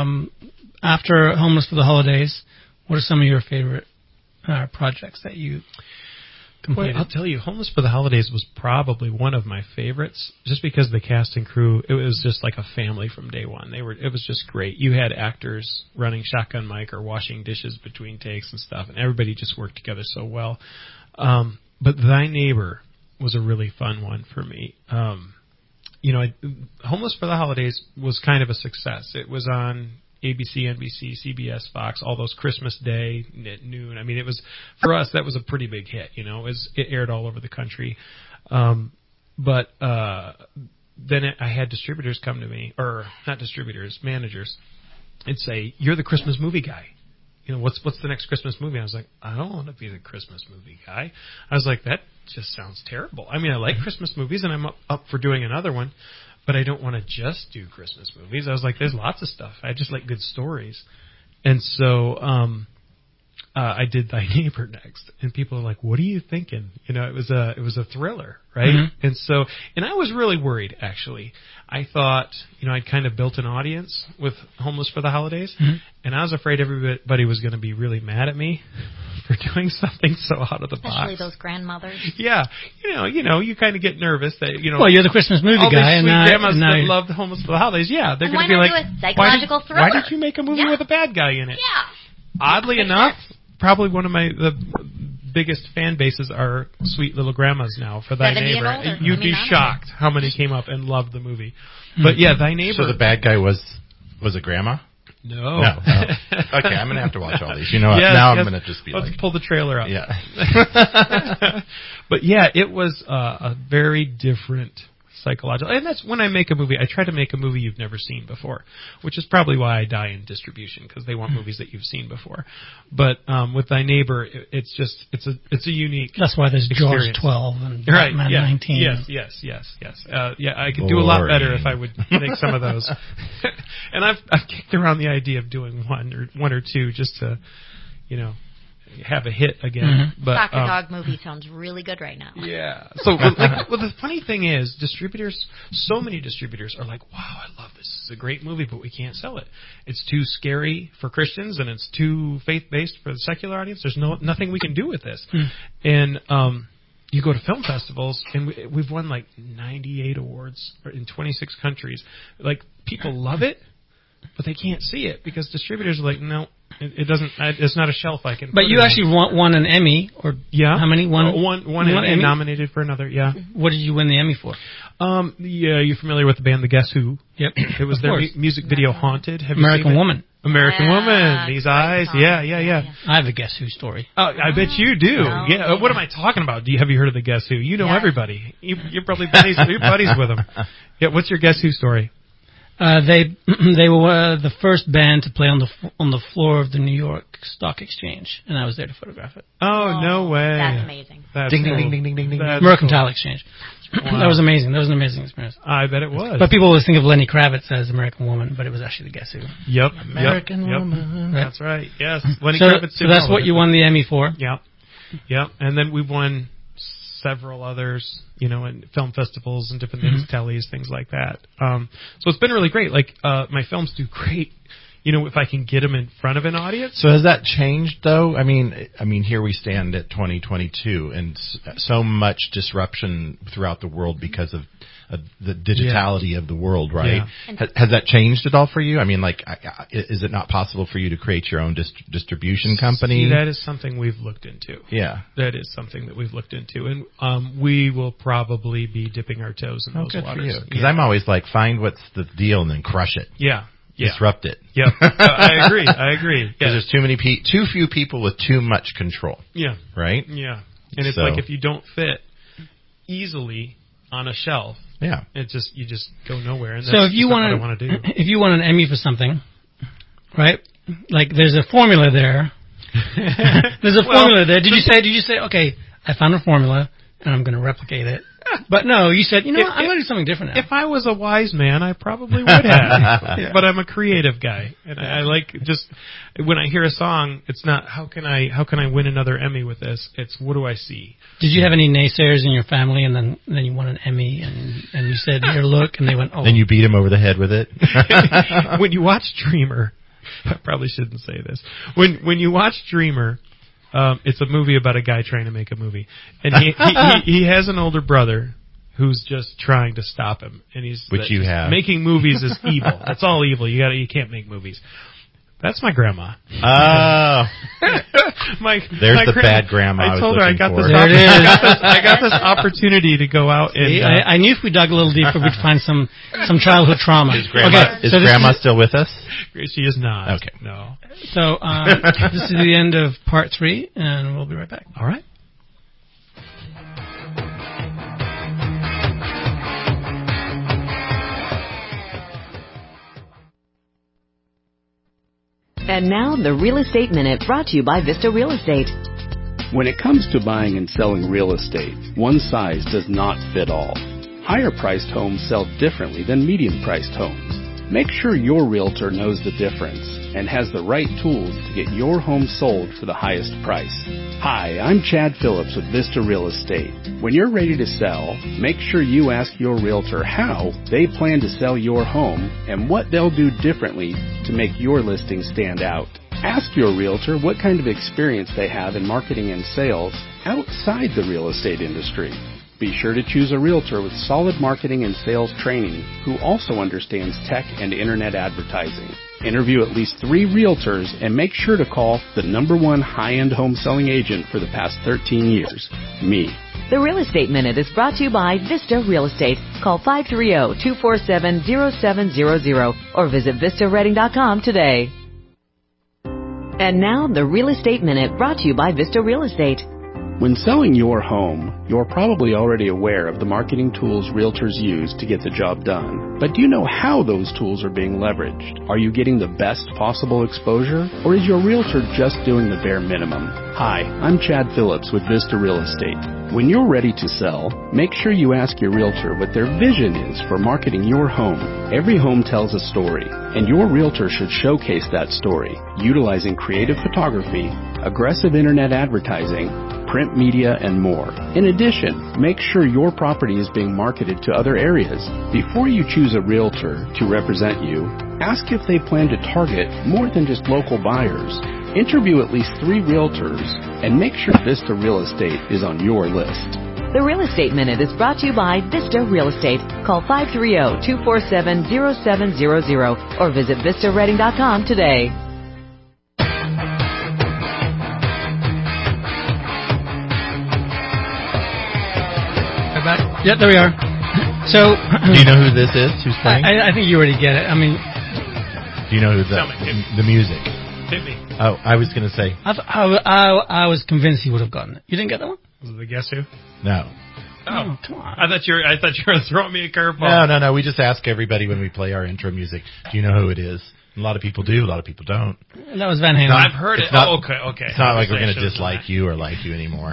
after Homeless for the Holidays, what are some of your favorite projects that you completed? Well, I'll tell you, Homeless for the Holidays was probably one of my favorites, just because the cast and crew, it was just like a family from day one. It was just great. You had actors running shotgun mic or washing dishes between takes and stuff, and everybody just worked together so well. But Thy Neighbor was a really fun one for me. Homeless for the Holidays was kind of a success. It was on ABC, NBC, CBS, Fox, all those Christmas Day at noon. I mean, it was, for us, that was a pretty big hit. It aired all over the country. But then I had distributors come to me, or not distributors, managers, and say, "You're the Christmas movie guy. What's the next Christmas movie?" I was like, "I don't want to be the Christmas movie guy." I was like, "That just sounds terrible. I mean, I like Christmas movies, and I'm up for doing another one, but I don't want to just do Christmas movies." I was like, "There's lots of stuff. I just like good stories." And so I did Thy Neighbor next, and people are like, "What are you thinking?" It was a thriller, right? Mm-hmm. And I was really worried, actually. I thought, I'd kind of built an audience with Homeless for the Holidays, mm-hmm. and I was afraid everybody was going to be really mad at me for doing something so out of the box. Especially those grandmothers. Yeah, you kind of get nervous that Well, you're the Christmas movie guy, and grandmas that loved Homeless for the Holidays. Yeah, they're going to be like, do a psychological thriller? Why did you make a movie with a bad guy in it? Yeah. Oddly enough, probably one of the biggest fan bases are sweet little grandmas now for Thy Neighbor. You'd be shocked how many came up and loved the movie. But yeah, Thy Neighbor. So the bad guy was a grandma? No. Okay, I'm going to have to watch all these. I'm going to just be Let's pull the trailer up. Yeah. But yeah, it was a very different psychological. And that's when I make a movie, I try to make a movie you've never seen before, which is probably why I die in distribution, because they want movies that you've seen before. But with Thy Neighbor, it's a unique. That's why there's experience. George 12 and Batman 19. Yes. I could do a lot better if I would make some of those. And I've kicked around the idea of doing one or two just to, have a hit again. Mm-hmm. But Soccer Dog movie sounds really good right now. Yeah. So, the funny thing is, so many distributors are like, "Wow, I love this. This is a great movie, but we can't sell it. It's too scary for Christians, and it's too faith-based for the secular audience. There's nothing we can do with this." And you go to film festivals, and we've won like 98 awards in 26 countries. Like, people love it, but they can't see it because distributors are like, "No, it doesn't. It's not a shelf I can." But you actually won an Emmy, or how many? One Emmy, nominated for another. Yeah. What did you win the Emmy for? Yeah, you're familiar with the band The Guess Who? Yep. It was their music video "Haunted." Have American you seen Woman. American Woman. These eyes. Yeah. I have a Guess Who story. Oh, I bet you do. Yeah. What am I talking about? Have you heard of the Guess Who? You know everybody. You're probably buddies with them. Yeah. What's your Guess Who story? They were the first band to play on the floor of the New York Stock Exchange, and I was there to photograph it. Oh, no way! That's amazing. That's Ding, cool. ding, ding, ding, ding, ding. That's Mercantile cool. Exchange. Wow. That was amazing. That was an amazing experience. I bet it was. But people always think of Lenny Kravitz as American Woman, but it was actually the Guess Who. Yep. American yep. Woman. Right. That's right. Yes. Lenny So, Kravitz so did that's well what with you it. won the Emmy for. Yep. Yep. And then we've won several others, in film festivals and different things, tellies, things like that. So it's been really great. Like, my films do great, if I can get them in front of an audience. So has that changed, though? I mean, here we stand at 2022, and so much disruption throughout the world because of the digitality of the world, right? Yeah. Has that changed at all for you? I mean, is it not possible for you to create your own distribution company? See, that is something we've looked into. Yeah. That is something that we've looked into, and we will probably be dipping our toes in those Good waters. for you. Because I'm always like, find what's the deal and then crush it. Yeah. Disrupt it. Yeah. I agree. Because there's too few people with too much control. Yeah. Right? Yeah. And it's like if you don't fit easily on a shelf, yeah, you just go nowhere. And So that's if you what I want to do. if you want an Emmy for something, right? Like there's a formula there. There's a formula there. Did you say, okay, I found a formula and I'm going to replicate it? But no, you said, what, I'm going to do something different now. If I was a wise man, I probably would have. But I'm a creative guy, and I like just when I hear a song, it's not how can I win another Emmy with this? It's what do I see? Did you have any naysayers in your family, and then you won an Emmy, and you said, here, look, and they went, oh. Then you beat him over the head with it. When you watch Dreamer, I probably shouldn't say this. When you watch Dreamer. It's a movie about a guy trying to make a movie, and he has an older brother who's just trying to stop him, and making movies is evil. That's all evil. You can't make movies. That's my grandma. Oh, there's the bad grandma. I told her I got this. There it is. I got this opportunity to go out and. I knew if we dug a little deeper, we'd find some childhood trauma. Is grandma still with us? She is not. Okay. No. So this is the end of part 3, and we'll be right back. All right. And now, the Real Estate Minute, brought to you by Vista Real Estate. When it comes to buying and selling real estate, one size does not fit all. Higher-priced homes sell differently than medium-priced homes. Make sure your realtor knows the difference and has the right tools to get your home sold for the highest price. Hi, I'm Chad Phillips with Vista Real Estate. When you're ready to sell, make sure you ask your realtor how they plan to sell your home and what they'll do differently to make your listing stand out. Ask your realtor what kind of experience they have in marketing and sales outside the real estate industry. Be sure to choose a realtor with solid marketing and sales training who also understands tech and internet advertising. Interview at least 3 realtors and make sure to call the #1 high-end home selling agent for the past 13 years, me. The Real Estate Minute is brought to you by Vista Real Estate. Call 530-247-0700 or visit vistaredding.com today. And now, the Real Estate Minute, brought to you by Vista Real Estate. When selling your home, you're probably already aware of the marketing tools realtors use to get the job done. But do you know how those tools are being leveraged? Are you getting the best possible exposure? Or is your realtor just doing the bare minimum? Hi, I'm Chad Phillips with Vista Real Estate. When you're ready to sell, make sure you ask your realtor what their vision is for marketing your home. Every home tells a story, and your realtor should showcase that story, utilizing creative photography, aggressive internet advertising, print media, and more. In addition, make sure your property is being marketed to other areas. Before you choose a realtor to represent you, ask if they plan to target more than just local buyers. Interview at least 3 realtors and make sure Vista Real Estate is on your list. The Real Estate Minute is brought to you by Vista Real Estate. Call 530-247-0700 or visit vistaredding.com today. Back. Yep, there we are. So, do you know who this is? Who's playing? I think you already get it. I mean, do you know who the music? Hit me. Oh, I was going to say. I was convinced he would have gotten it. You didn't get that one? Was it the Guess Who? No. Oh, come on. I thought you were throwing me a curveball. No. We just ask everybody when we play our intro music. Do you know who it is? A lot of people do. A lot of people don't. And that was Van Halen. No, I've heard it. Not, okay. It's not like we're going to dislike you or like you anymore.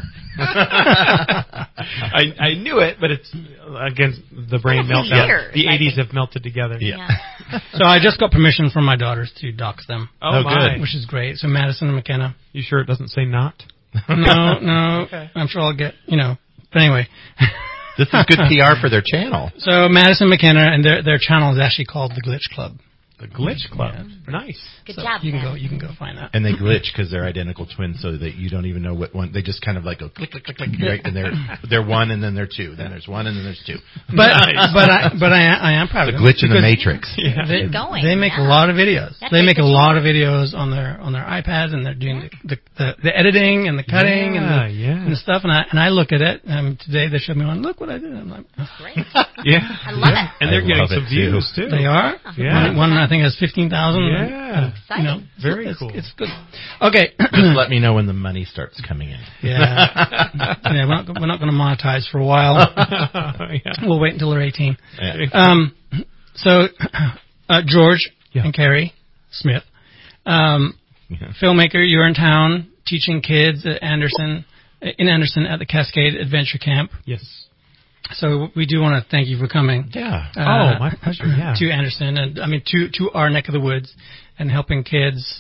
I knew it, but it's against the brain meltdown. The 80s have melted together. Yeah. So I just got permission from my daughters to dox them. Oh, my. good. Which is great. So Madison and McKenna. You sure it doesn't say not? No. Okay. I'm sure I'll get, But anyway. This is good PR for their channel. So Madison McKenna and their channel is actually called The Glitch Club. The Glitch Club. Nice. Good So job, you man. can go find that. And they glitch because they're identical twins, so that you don't even know what one. They just kind of like go click, click, click, click, right? And they're one, and then they're two. Then there's one, and then there's two. But I am proud of The them. glitch in the because Matrix. They, Keep going, they make yeah. a lot of videos. That's They make a interesting. lot of videos on their iPads, and they're doing the editing and the cutting and the stuff. And I look at it. Today they showed me one. Look what I did. I'm like, oh. Great. Yeah. I love it. And they're I getting love some it, too. views, too. They are. Yeah. One I think has 15,000. Yeah. Exciting. Very cool. It's good. Okay. Just let me know when the money starts coming in. Yeah. We're not going to monetize for a while. Yeah. We'll wait until they're 18. Yeah. So George Yeah. and Carrie Smith, filmmaker, you're in town teaching kids at Anderson at the Cascade Adventure Camp. Yes. So we do want to thank you for coming. Yeah. My pleasure. Yeah. To Anderson, and I mean to our neck of the woods, and helping kids.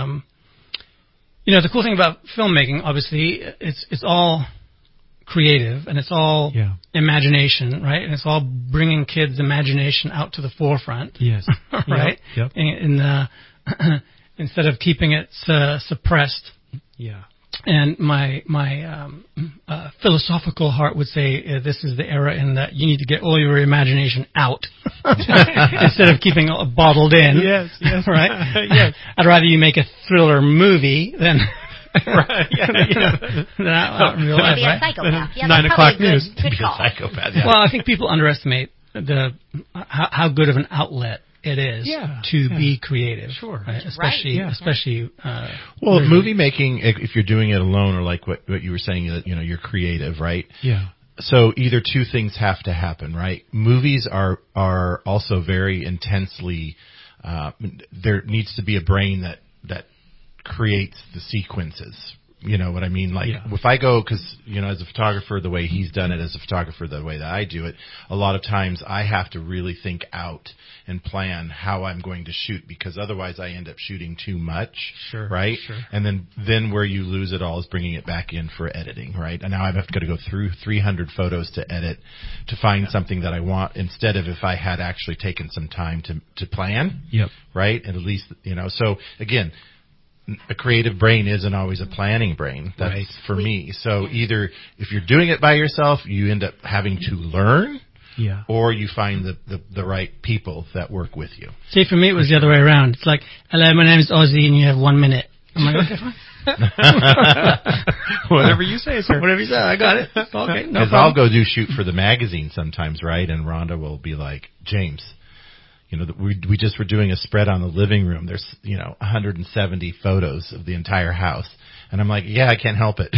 The cool thing about filmmaking, obviously, it's all creative and it's all imagination, right? And it's all bringing kids' imagination out to the forefront. Yes. Right. Yep. Instead of keeping it suppressed. Yeah. And my philosophical heart would say this is the era in that you need to get all your imagination out instead of keeping it bottled in. Yes. Right? Yes. I'd rather you make a thriller movie than Right. Yeah. than out in real life, Be a right? psychopath. Yeah, 9 that's o'clock probably a news. good Be a call. psychopath. Yeah. Well, I think people underestimate how good of an outlet it is to be creative. Sure. Right? Especially Well, movie making, if you're doing it alone, or like what you were saying, that you're creative, right? Yeah. So either two things have to happen, right? Movies are also very intensely. There needs to be a brain that creates the sequences. You know what I mean? Like if I go, because as a photographer, the way he's done it, as a photographer, the way that I do it, a lot of times I have to really think out and plan how I'm going to shoot, because otherwise I end up shooting too much. Sure. Right. Sure. And then where you lose it all is bringing it back in for editing. Right. And now I've got to go through 300 photos to edit to find something that I want, instead of if I had actually taken some time to plan. Yep. Right. And at least so again, a creative brain isn't always a planning brain. That's Right. for me. So either if you're doing it by yourself, you end up having to learn, or you find the right people that work with you. See, for me, it was the other way around. It's like, hello, my name is Ozzy, and you have 1 minute. I'm like, okay, fine. Whatever you say, sir. Whatever you say, I got it. Okay, no Because problem. I'll go do shoot for the magazine sometimes, right? And Rhonda will be like, James, we just were doing a spread on the living room. There's 170 photos of the entire house, and I'm like, yeah, I can't help it.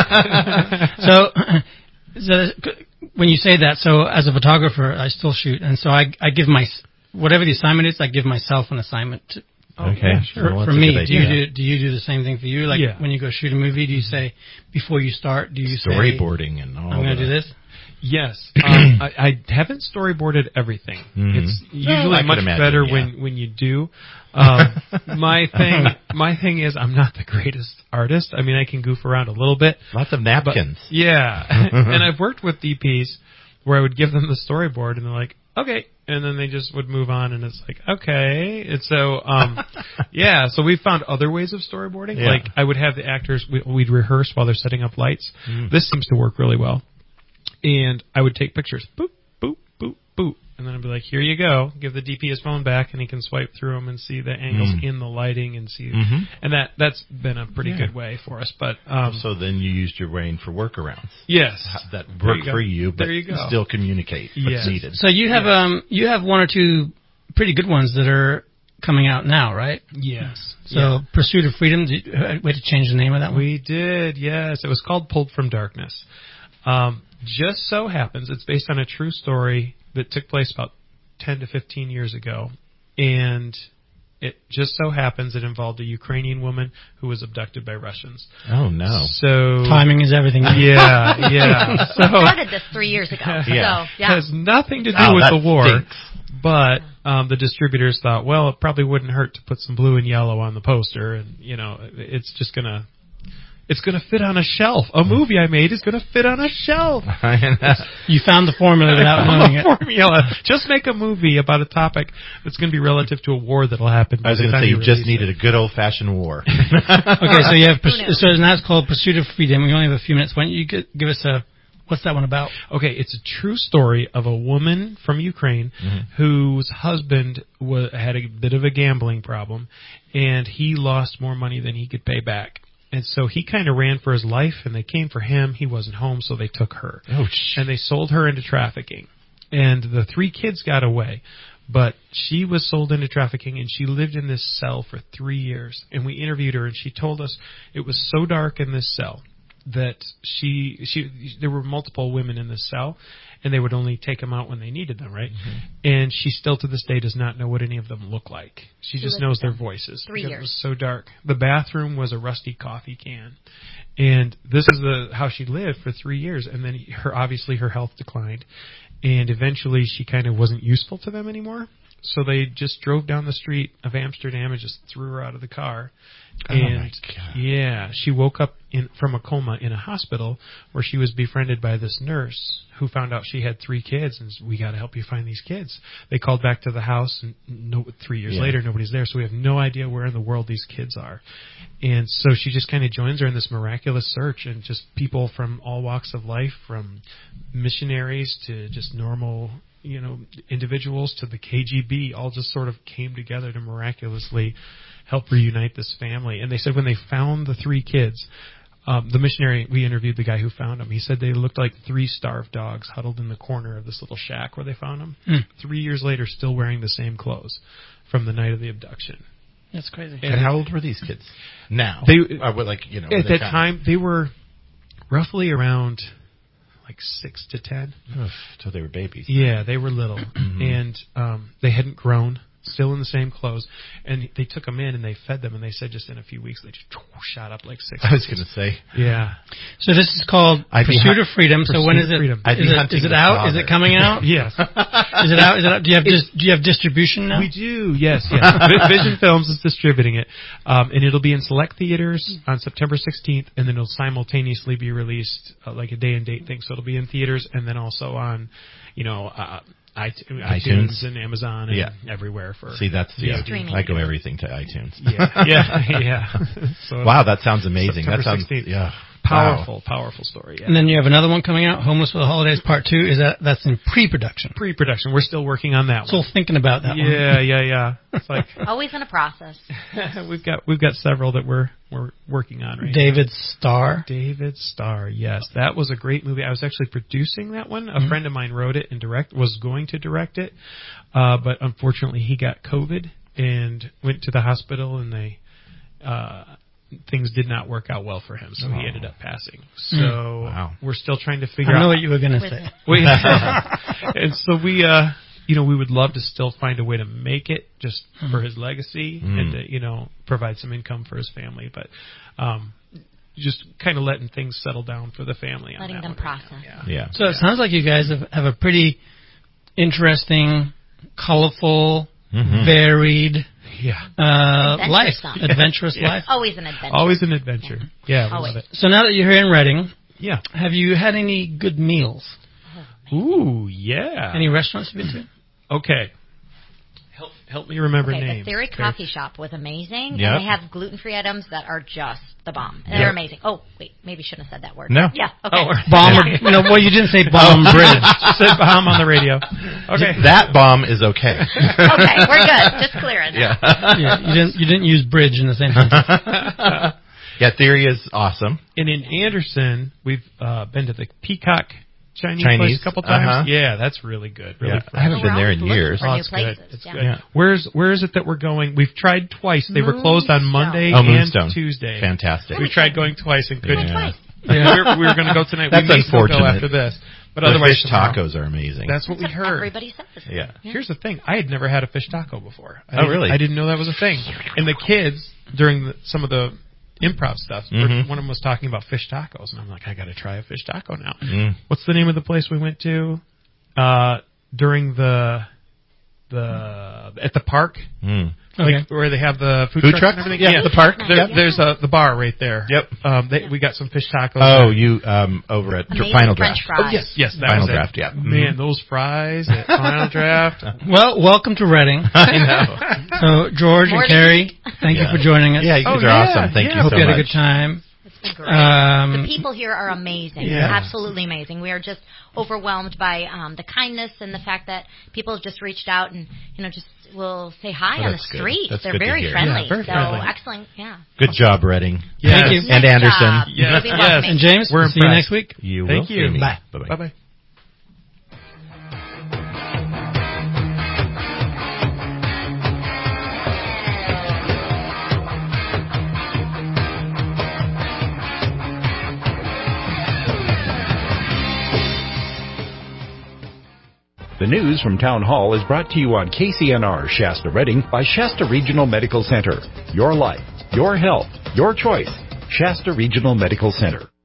So when you say that, so as a photographer, I still shoot, and so I give whatever the assignment is, I give myself an assignment. Okay, For well, that's a me, good do idea. you do the same thing for you? Like when you go shoot a movie, do you say before you start? Do you storyboarding and all? I'm going to do this? Yes. I haven't storyboarded everything. Mm-hmm. It's usually much better when you do. My thing is I'm not the greatest artist. I mean, I can goof around a little bit. Lots of napkins. But, and I've worked with DPs where I would give them the storyboard and they're like, okay. And then they just would move on and it's like, okay. And so, so we found other ways of storyboarding. Yeah. Like I would have the actors, we'd rehearse while they're setting up lights. This seems to work really well. And I would take pictures, boop, boop, boop, boop, and then I'd be like, here you go. Give the DP his phone back, and he can swipe through them and see the angles in the lighting and see. And that's been a pretty good way for us. But so then you used your brain for workarounds. Yes, that work for you, but there you go. Still communicate what's needed. So you have one or two pretty good ones that are coming out now, right? Yes. So Pursuit of Freedom. We had to change the name of that one. We did. Yes, it was called Pulled from Darkness. Just so happens it's based on a true story that took place about 10 to 15 years ago. And It just so happens it involved a Ukrainian woman who was abducted by Russians. Oh, no. So Timing is everything. Yeah. So I started this 3 years ago. Yeah. So, yeah. it has nothing to do Oh, with that the war. stinks. But the distributors thought, well, it probably wouldn't hurt to put some blue and yellow on the poster, and it's just gonna fit on a shelf. A movie I made is gonna fit on a shelf. You found the formula without knowing it. Formula. Just make a movie about a topic that's going to be relative to a war that'll happen. I was going to say, you just needed a good old-fashioned war. Okay, so you have so now it's called Pursuit of Freedom. We only have a few minutes. Why don't you give us what's that one about? Okay, it's a true story of a woman from Ukraine whose husband had a bit of a gambling problem, and he lost more money than he could pay back. And so he kind of ran for his life, and they came for him. He wasn't home, so they took her. And they sold her into trafficking. And the 3 kids got away. But she was sold into trafficking, and she lived in this cell for 3 years. And we interviewed her, and she told us it was so dark in this cell that there were multiple women in this cell, and they would only take them out when they needed them, right? And she still to this day does not know what any of them look like. She just knows their voices. 3 years. It was so dark. The bathroom was a rusty coffee can. And this is how she lived for 3 years. And then obviously her health declined. And eventually she kind of wasn't useful to them anymore. So they just drove down the street of Amsterdam and just threw her out of the car. And oh my God. Yeah, she woke up from a coma in a hospital where she was befriended by this nurse who found out she had 3 kids and said, we got to help you find these kids. They called back to the house, and 3 years later, nobody's there, so we have no idea where in the world these kids are. And so she just kind of joins her in this miraculous search, and just people from all walks of life, from missionaries to just normal individuals to the KGB, all just sort of came together to miraculously help reunite this family. And they said when they found the 3 kids, the missionary, we interviewed the guy who found them. He said they looked like 3 starved dogs huddled in the corner of this little shack where they found them. 3 years later, still wearing the same clothes from the night of the abduction. That's crazy. And how old were these kids? Now, at that time, they were roughly around 6 to 10. So they were babies. Yeah, they were little, and they hadn't grown. Still in the same clothes, and they took them in and they fed them, and they said just in a few weeks they just shot up like 6 I was going to say. Yeah. So this is called Pursuit of Freedom. So when is it? Is it out? Is it coming out? Yes. Is it out? Is it out? Do you have distribution now? We do. Yes. Vision Films is distributing it, and it'll be in select theaters on September 16th, and then it'll simultaneously be released like a day and date thing. So it'll be in theaters and then also on, iTunes and Amazon and everywhere for. See, that's streaming. I go everything to iTunes. Yeah. So wow, that sounds amazing. September That sounds 16th. Powerful story. Yeah. And then you have another one coming out, Homeless for the Holidays Part 2. That's in pre-production? Pre-production. We're still working on that one. Still thinking about that one. Yeah. It's like always in a process. we've got several that we're working on right David Starr. David Starr, yes. That was a great movie. I was actually producing that one. A friend of mine wrote it and was going to direct it. But unfortunately he got COVID and went to the hospital, and things did not work out well for him, so he ended up passing. So we're still trying to figure out. I know what you were going to say. And so we would love to still find a way to make it just for his legacy and to, provide some income for his family. But just kind of letting things settle down for the family. Letting them process. Yeah. So it sounds like you guys have a pretty interesting, colorful, varied life. Adventurous life. Always an adventure. Always an adventure. Yeah, we love it. So now that you're here in Reading, yeah, have you had any good meals? Ooh, yeah. Any restaurants you've been to? Okay. Help me remember names. The Theory Coffee Shop was amazing. Yep. And they have gluten-free items that are just the bomb. They're amazing. Oh, wait, maybe shouldn't have said that word. No. Yeah, okay. You didn't say bomb bridge. You said bomb on the radio. Okay. That bomb is okay. Okay, we're good. Just clearing that. Yeah, you didn't use bridge in the same sentence. Yeah, Theory is awesome. And in Anderson, we've been to the Peacock Chinese place a couple times. Yeah, that's really good. Really I haven't been there in years. For new it's places. good. It's Yeah. good. Yeah. Where is it that we're going? We've tried twice. They were closed on Monday Moonstone. and Tuesday. Fantastic. We tried going twice and couldn't. Twice. We were going to go tonight. That's we may still go unfortunate. after this. But The otherwise, fish tacos are amazing. That's what we That's what heard. everybody says. Yeah. Here's the thing. I had never had a fish taco before. Really? I didn't know that was a thing. And the kids, during some of the improv stuff, one of them was talking about fish tacos. And I'm like, I got to try a fish taco now. What's the name of the place we went to during at the park? Like where they have the food trucks and everything. Yeah, the park. There's the bar right there. Yep. We got some fish tacos. Oh, you over at Amazing Final French Draft. fries. Yes, that Final was it. Draft. Yeah. Man, those fries at Final Draft. Well, welcome to Reading. I know. So, George and Carrie, thank you for joining us. Yeah, you guys are awesome. Thank you Hope so you had much. a good time. It's been great. The people here are amazing. Yeah. Absolutely amazing. We are just overwhelmed by the kindness and the fact that people have just reached out and, just will say hi on the that's good. street. That's They're good to very hear. friendly. Yeah, very so friendly. excellent. Yeah. Good job, Reading. Thank you. And Nice Anderson. job. Yes. We Yes. love And James, We're see you impressed. next week. You Thank will you. see me. Bye. Bye-bye. Bye-bye. The news from Town Hall is brought to you on KCNR Shasta Redding by Shasta Regional Medical Center. Your life, your health, your choice. Shasta Regional Medical Center.